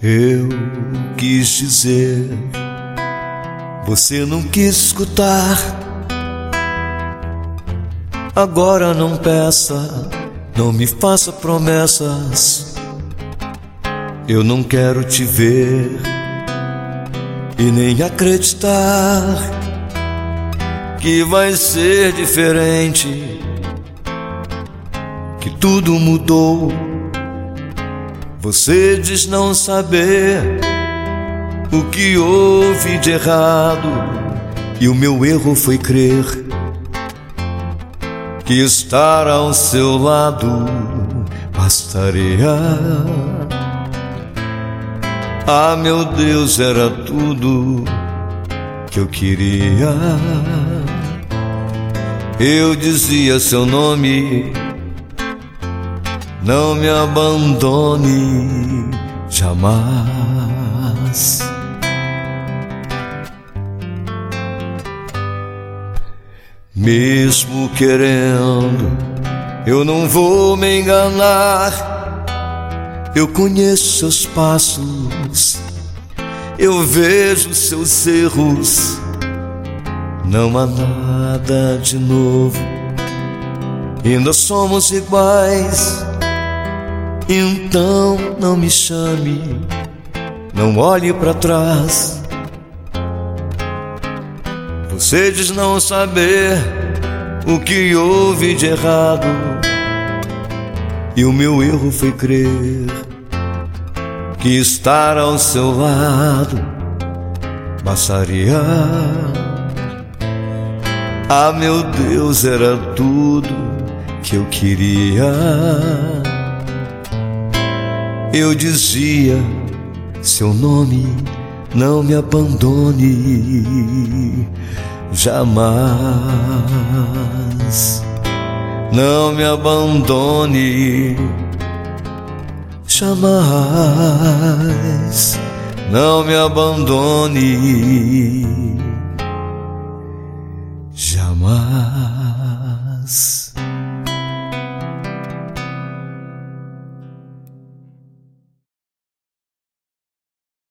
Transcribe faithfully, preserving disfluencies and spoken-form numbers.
Eu quis dizer, você não quis escutar. Agora não peça, não me faça promessas. Eu não quero te ver e nem acreditar que vai ser diferente, que tudo mudou. Você diz não saber o que houve de errado, e o meu erro foi crer que estar ao seu lado bastaria. Ah, meu Deus, era tudo que eu queria. Eu dizia seu nome, não me abandone jamais. Mesmo querendo, eu não vou me enganar. Eu conheço seus passos, eu vejo seus erros. Não há nada de novo, ainda somos iguais. Então não me chame, não olhe pra trás. Você diz não saber o que houve de errado, e o meu erro foi crer que estar ao seu lado bastaria. Ah, meu Deus, era tudo que eu queria. Eu dizia seu nome, não me abandone jamais. Não me abandone jamais. Não me abandone jamais.